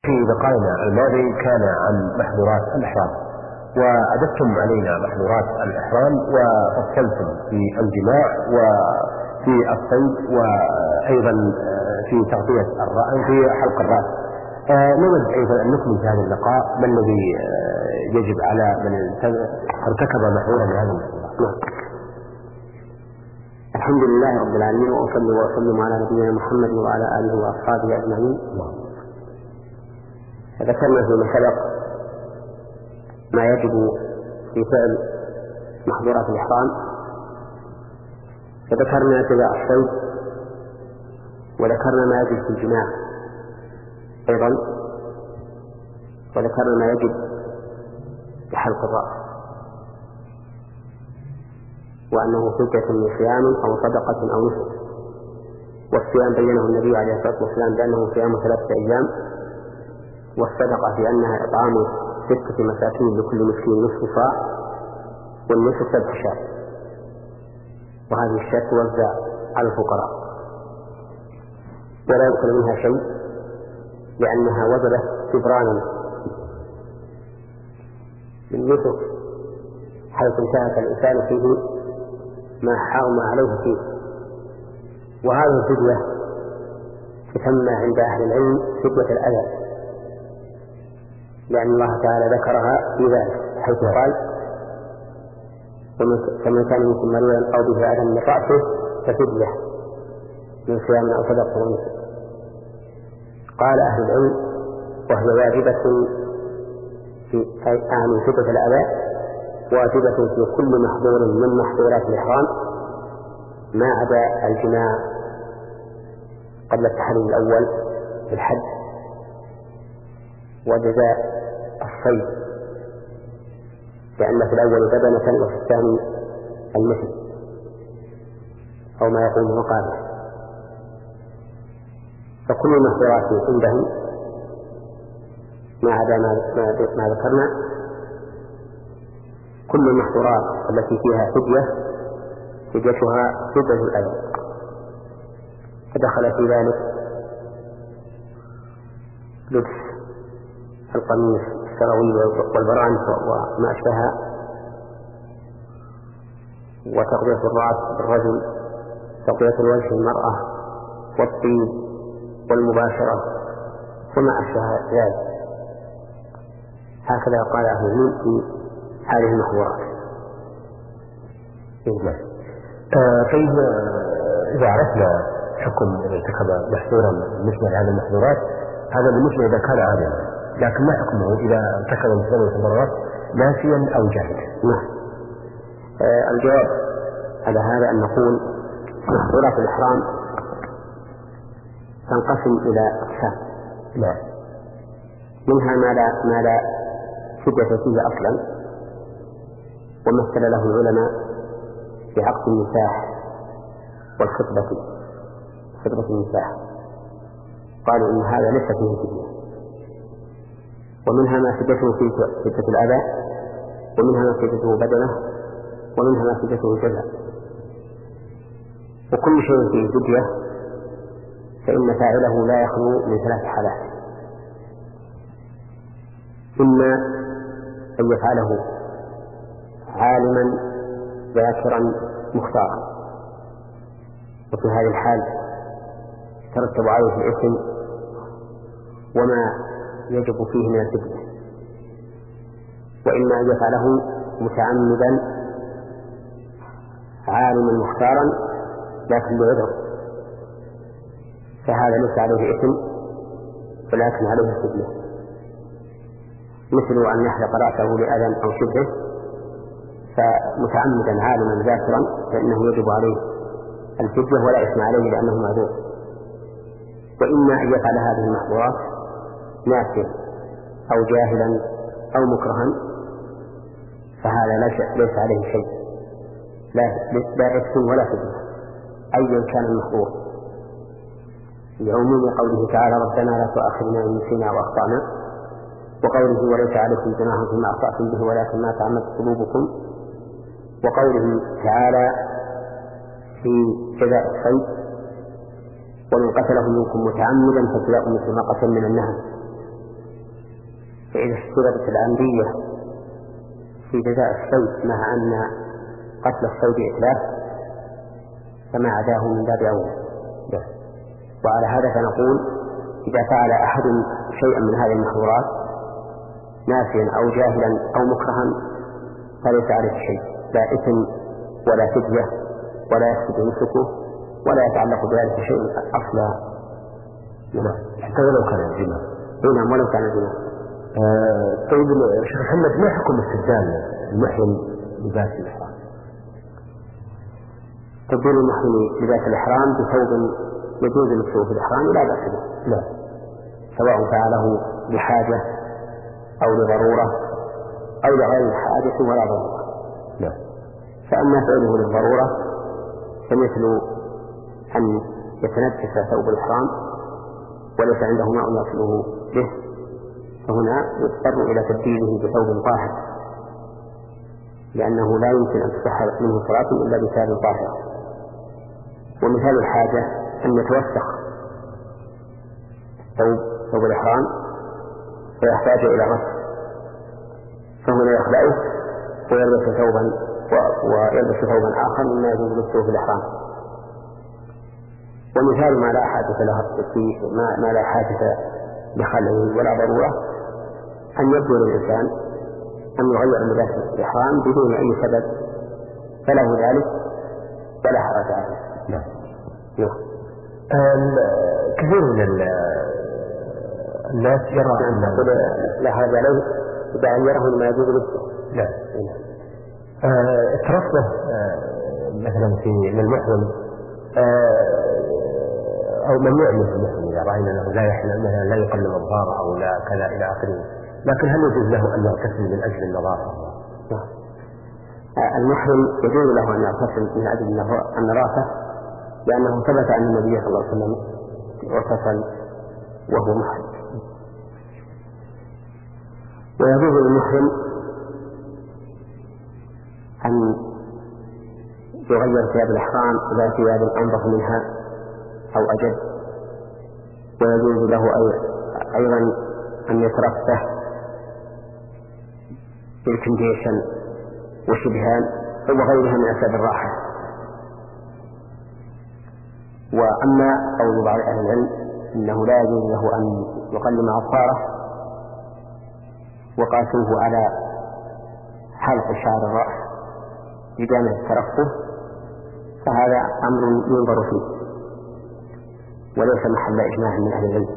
في لقائنا الماضي كان عن محظورات الإحرام، وأدبتم علينا محظورات الإحرام وفصلتم في الجماع وفي الصيد وأيضا في تغطية الرأس في حلق الرأس. نود أيضا أن نكمل في هذا اللقاء ما الذي يجب على من ارتكب محظورا من هذه المحظورات. الحمد لله رب العالمين، وأصلي وأسلم على نبينا محمد وعلى آله وأصحابه أجمعين. ذكرنا فيما سبق ما يجب في فعل محظورات الإحرام، فذكرنا جزاء الصيد، وذكرنا ما يجب في الجماع أيضا، وذكرنا ما يجب في حلق الرأس، وأنه فدية من صيام أو صدقة أو نسك. والصيام بينه النبي عليه الصلاة والسلام بأنه صيام 3 أيام، والصدقة في أنها إطعام 6 مساكين لكل مسكين نصف صاع، والنصف 7 شاة، وهذه الشاة توزع على الفقراء ولا يدخل منها شيء، لأنها وجبت جبرانا بالنصف، حيث انتهك الإنسان فيه ما حرم عليه فيه. وهذه الفدية تسمى عند أهل العلم فدية الأذى، لأن الله تعالى ذكرها في ذلك حيث قال: فمن كان منكم مريضا أو به أذى من رأسه ففدية من صيام أو صدقة أو نسك. قال أهل العلم وهي واجبة في فدية الأذى واجبة في كل محظور من محظورات الإحرام ما عدا الجماع قبل التحريم الأول في الحج، وجزاء الصيد لأن في الأول بدنة وفي الثاني المثل أو ما يقوم مقابل. فكل المحظورات عندهم ما عدا ما ذكرنا، كل المحظورات التي فيها فدية فديتها فدية الأذى، فدخل في ذلك لبس القميص السراويل والبرانس وما أشبهها، وتغطية الرأس بالرجل، تغطية الوجه المرأة، والطيب والمباشرة وما أشبه ذلك. هكذا قال أهل العلم في هذه المحظورات. طيب، إذا عرفنا حكم ارتكب محظورا بالنسبة لهذه المحظورات، هذا بالنسبة إذا كان عالما، لكن ما حكمه إذا ارتكب مثل المحظورات ناسيا أو جاهلا؟ الجواب على هذا أن نقول محظورات الإحرام تنقسم إلى أقسام. منها ما لا فدية فيه أصلا، ومثل له العلماء بعقد النكاح والخطبة النكاح، قالوا إن هذا ليس فيه فدية. ومنها ما فديته في فدية الأذى، ومنها ما فديته بدنة، ومنها ما فديته جزاء. وكل شيء فيه فدية فإن فاعله لا يخلو من 3 حالات: إما أن يفعله عالما ذاكرا مختارا، وفي هذه الحال ترتب عليه الإثم وما يجب فيه من الفدية، وإما أن يفعله متعمدا عالما مختارا لكن بعذر، فهذا ليس عليه إثم ولكن عليه الفدية، مثل أن يحلق رأسه لأذى أو شبهه، فمتعمدا عالما ذاكرا فإنه يجب عليه الفدية ولا إثم عليه لأنه معذور. وإما أن يفعل هذه المحظورات ناسيا أو جاهلا أو مكرها، فهذا ليس عليه شيء، لا إثم ولا فدية أيا كان المحظور، لعموم قوله تعالى: ربنا لا تؤاخذنا إن نسينا وأخطأنا، وقوله: وليس عليكم جناح فيما أخطأتم به ولكن ما تعمدت قلوبكم، وقوله تعالى في جزاء الصيد: ومن قتله منكم متعمدا فجزاء مثل ما قتل من النهر. فإذا اشترطت العمدية في جزاء الصيد مع أن قتل الصيد إتلاف فما عداه من باب أول. وعلى هذا فنقول إذا فعل أحد شيئا من هذه المحظورات ناسيا أو جاهلا أو مكرها فليس عليه شيء، لا إثم ولا فدية ولا يسقط نسكه ولا يتعلق بذلك شيء أصلا. حتى ولو كان الزنا. نعم ولو كان الزنا. طيب شيخ محمد، ما حكم استبدال المحرم لباس الإحرام؟ تبديل المحرم لباس الإحرام بثوب يجوز لبسه في الإحرام لا بأس به. لا. سواء فعله لحاجة أو لضرورة أو لغير حاجة ولا ضرورة. لا. فأما فعله للضرورة فمثل أن يتنفس ثوب الإحرام وليس عنده ماء يصله به فهنا يضطر إلى تبديله بثوب طاهر، لأنه لا يمكن أن تصح منه صلاة إلا بثوب طاهر. ومثال الحاجة أن يتوسخ ثوب الإحرام فيحتاج إلى غسل فهنا يخلعه ويلبس ثوبا آخر مما يجوز لبسه في الإحرام. ومثال ما لا حاجة له فيه ما لا حاجة لخلعه ولا ضرورة أن يبدو للإنسان أن يغير لباس الإحرام بدون أي سبب فله ذلك ولا حرج عليه. نعم. كثير من الناس يرى أن لا حرج عليه إذا غيره لما يجوز لبسه. لا. الترفه مثلا في المحرم أو ممنوع من المحرم إذا رأينا أنه لا يحلم مثلا لا يقلم أظهاره أو لا كذا إلى آخره، لكن هل يجوز له أن يغتسل من أجل النظافة؟ المحرم يجوز له أن يغتسل من أجل النظافة لأنه ثبت أن النبي صلى الله عليه وسلم اغتسل وهو محرم. ويجوز للمحرم أن يغير ثياب الإحرام إلى ثياب أنظف منها أو أجد. ويجوز له أيضا أن يترفه بالكنديشن وشبهان وغيرها من أسباب الراحة. وأما قول بعض أهل العلم إنه لا يجوز له أن يقلم أظفاره وقاسوه على حلق شعر الرأس بجانب الترفه فهذا أمر ينظر فيه وليس محل إجماع من أهل العلم.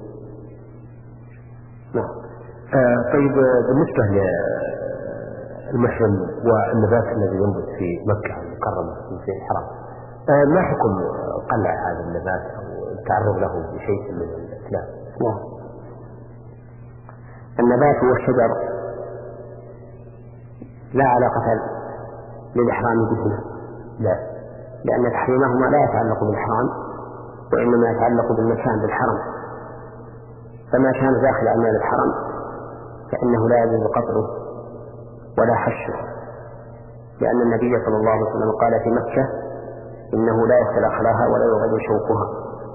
طيب بالنسبة للمحرم والنبات الذي ينبت في مكة المكرمة في الحرم، ما حكم قلع هذا النبات أو التعرض له بشيء من الإتلاف؟ النبات والشجر لا علاقة للإحرام بهما، لأن تحريمهما لا يتعلق بالإحرام وإنما يتعلق بالمكان بالحرم. فما كان داخل أعمال الحرم فإنه لا يجوز قطعه ولا حشه، لأن النبي صلى الله عليه وسلم قال في مكة إنه لا يختلى خلاها ولا يغير شوكها،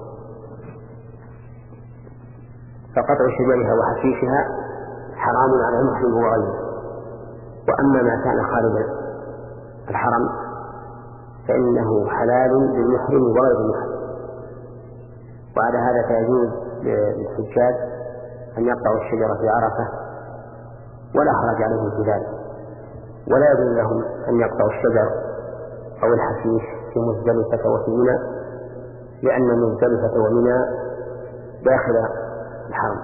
فقطع شجرها وحشيشها حرام على المحرم وغيره. وأما ما كان خارج الحرم فإنه حلال للمحرم وغير المحرم. وعلى هذا فيجوز للحجاج أن يقطعوا الشجرة في عرفة ولا حرج عليهم في ذلك، ولا يجوز لهم أن يقطعوا الشجر أو الحشيش في مزدلفة وفي منى، لأن مزدلفة ومنى داخل الحرم.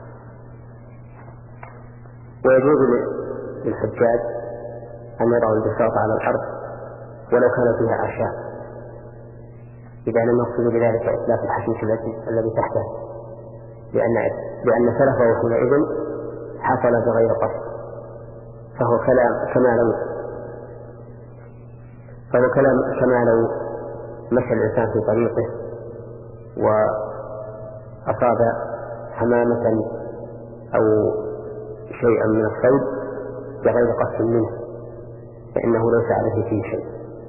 ويجوز للحجاج أن يضعوا البساط على الأرض ولو كان فيها أعشاب إذا لم يقصدوا بذلك إتلاف الحشيش الذي تحته، لأن تلفه حينئذ حصل بغير قصد، فهو كما لو مشى الإنسان في طريقه وأصاب حمامة أو شيئا من الصيد بغير قصد منه فإنه ليس عليه فيه شيء.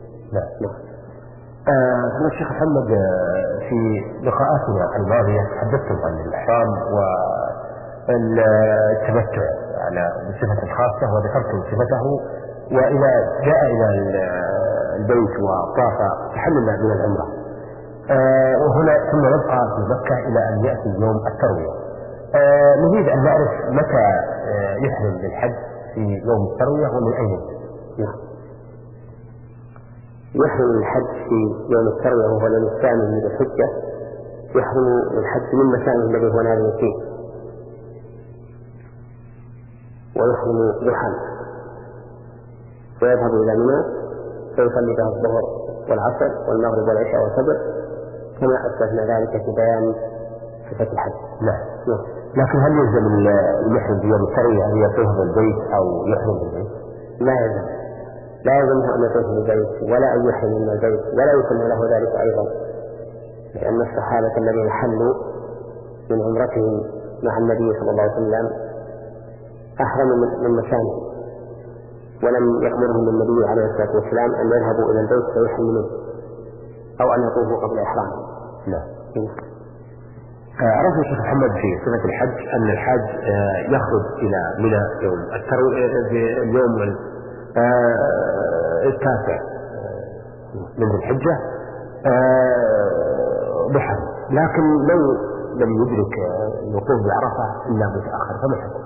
الشيخ محمد، في لقاءاتنا الماضية تحدثتم عن الإحرام التمتع على بصفة خاصة وذكرتم صفته، وإذا جاء إلى البيت وطاف تحلل من العمرة وهنا ثم نبقى في مكة إلى أن يأتي يوم التروية. نريد أن نعرف متى يحرم بالحج في يوم التروية ومن أين؟ يحرم الحج في يوم التروية وهو اليوم الثامن من ذي الحجة، يحرم الحج من مكانه الذي هو نازل فيه، ويحرم ضحى ويذهب إلى منى فيصلي بها الظهر والعصر والمغرب والعشاء والفجر كما أثبتنا ذلك في بيان صفة الحج. نعم. لكن هل يلزم المحرم في يوم التروية أن يطوف بالبيت أو يحرم بالبيت؟ لا يلزم، لا يلزمه أن يطوف بالبيت ولا أن يحرم من البيت ولا يكون له ذلك أيضا، لأن الصحابة الذين حلوا من عمرتهم مع النبي صلى الله عليه وسلم أحرموا من مكانه، ولم يأمرهم النبي عليه الصلاة والسلام أن يذهبوا إلى البيت فيحرموا منه أو أن يطوفوا قبل إحرامه. لا. عرفنا الشيخ محمد في صفة الحج أن الحاج يخرج إلى منى يوم في اليوم التاسع من ذي الحجة ضحى، لكن لو لم يدرك الوقوف بعرفة إلا متأخر فما الحكم؟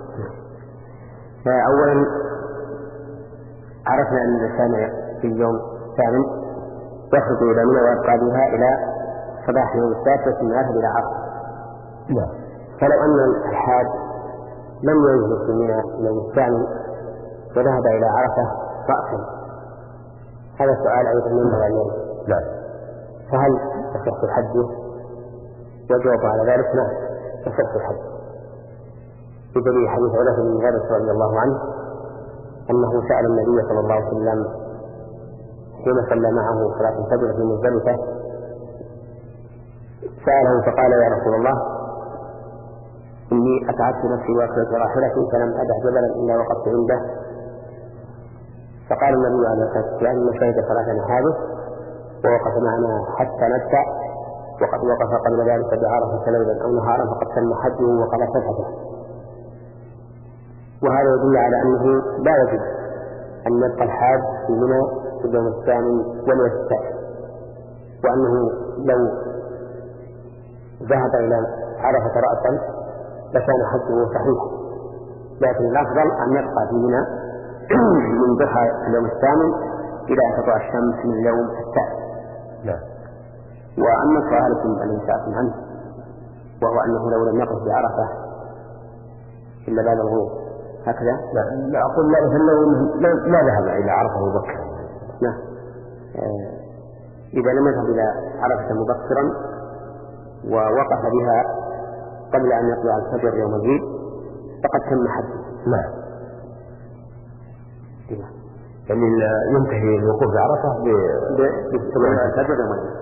أولا عرفنا أن الإنسان في اليوم الثامن يخرج إلى منى ويبقى بها إلى صباح يوم السادس ثم يذهب إلى عرفة. لا. فلو أن الحاج لم ينزل في منى اليوم الثامن وذهب إلى عرفة رأسا، هذا سؤال أيضا ينبغي أن يرد. لا. فهل يصح الحج؟ وجواب على ذلك نعم يصح الحج، بدليل حديث عروة بن مسعود رضي الله عنه أنه سأل النبي صلى الله عليه وسلم حين صلى معه صلاة الفجر في مزدلفة، سأله فقال يا رسول الله إني أتعبت نفسي وأكلت راحلتي فلم أدع جبلا إلا وقفت عنده، فقال النبي عليه الصلاة والسلام إن شهد صلاتنا هذه ووقف معنا حتى نبدأ، وقد وقف قبل ذلك بعرفة ليلا أو نهارا فقد تم حجه وقضى صفحته. وهذا يدل على أنه لا يجب أن يبقى الحاج في منى في اليوم الثامن والتاسع، وأنه لو ذهب إلى عرفة رأسا لكان حجه صحيحا، لكن الأفضل أن يبقى في منى من ضحى اليوم الثامن إلى أن تطلع الشمس من اليوم التاسع. وأما سؤالكم الذي سألتم عنه وهو أنه لو لم يقف بعرفة إلا بعد الغروب هكذا، لا أقول لا، ما ذهب إلى عرفة مبكرا. نعم. إذا لم يذهب إلى عرفة مبكرا ووقف بها قبل أن يطلع الفجر يوم العيد فقد تم حجه. نعم. يعني ينتهي الوقوف بعرفة بالفجر يوم العيد.